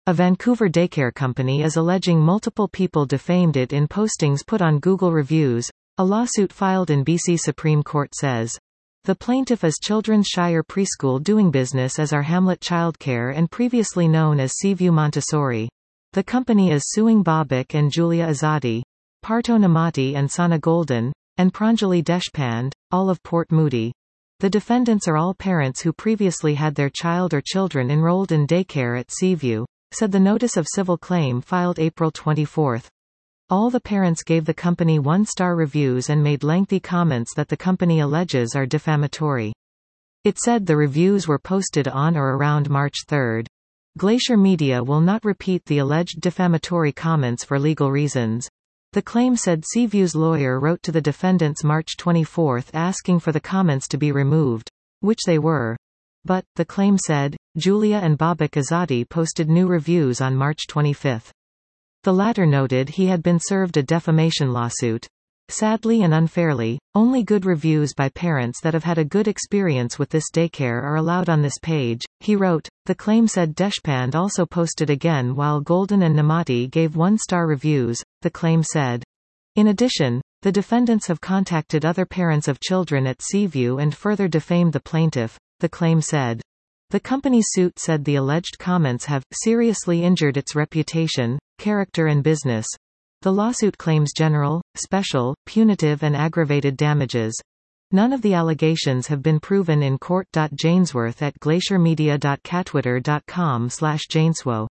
A Vancouver daycare company is alleging multiple people defamed it in postings put on Google Reviews. A lawsuit filed in BC Supreme Court says. The plaintiff is Children's Shire Preschool doing business as Our Hamlet Childcare and previously known as Seaview Montessori. The company is suing Babak and Julia Azadi, Partho Namati and Sana Golden, and Pranjali Deshpande, all of Port Moody. The defendants are all parents who previously had their child or children enrolled in daycare at Seaview, said the notice of civil claim filed April 24. All the parents gave the company one-star reviews and made lengthy comments that the company alleges are defamatory. It said the reviews were posted on or around March 3. Glacier Media will not repeat the alleged defamatory comments for legal reasons. The claim said Seaview's lawyer wrote to the defendants March 24 asking for the comments to be removed, which they were. But, the claim said, Julia and Babak Azadi posted new reviews on March 25. The latter noted he had been served a defamation lawsuit. Sadly and unfairly, only good reviews by parents that have had a good experience with this daycare are allowed on this page, he wrote. The claim said Deshpande also posted again while Golden and Namati gave one-star reviews, the claim said. In addition, the defendants have contacted other parents of children at Seaview and further defamed the plaintiff, the claim said. The company's suit said the alleged comments have seriously injured its reputation, character and business. The lawsuit claims general, special, punitive and aggravated damages. None of the allegations have been proven in court. Janesworth at glaciermedia.catwitter.com/Janeswo